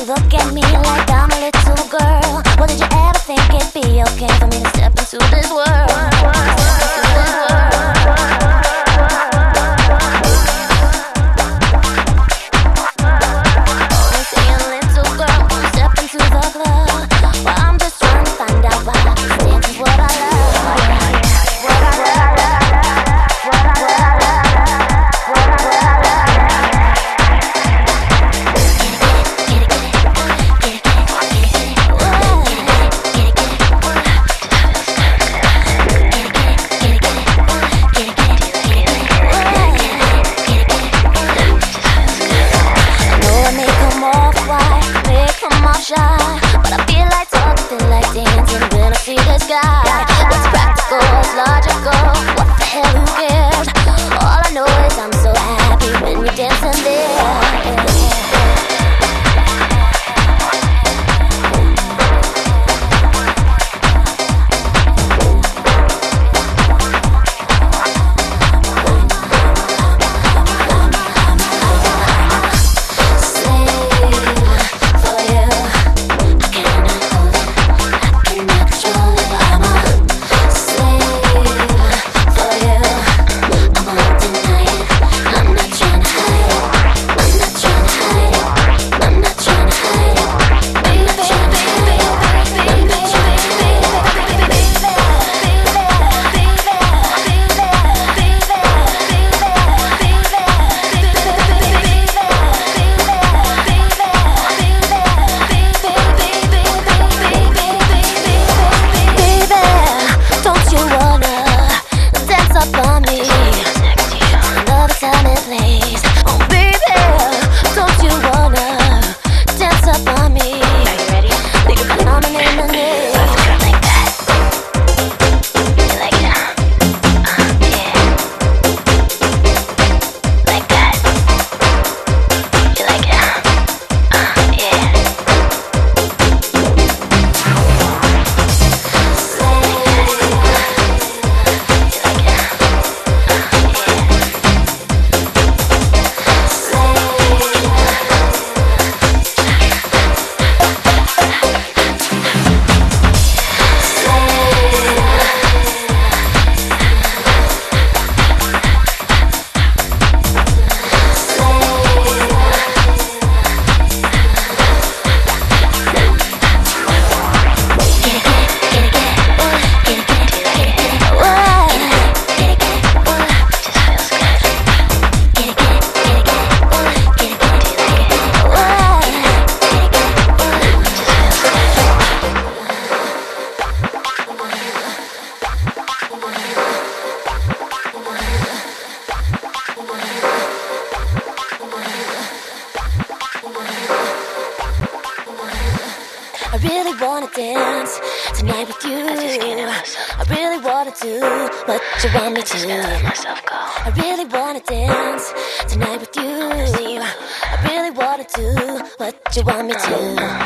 look at me like I'm a little girl. Well, did you ever think it'd be okay for me to step into this world? Only saying little girl, step into the club. Well, I'm just trying to find out why dance is what I love. What I love. What I love. What I love. Shy, but I feel like talking, feel like dancing when I see this guy. What's practical, what's logical, what the hell, who cares? All I know is I'm so happy when you're dancing there. I really wanna dance tonight with you. I really wanna do what you want me to. I really wanna dance tonight with you. I really wanna do what you want me to.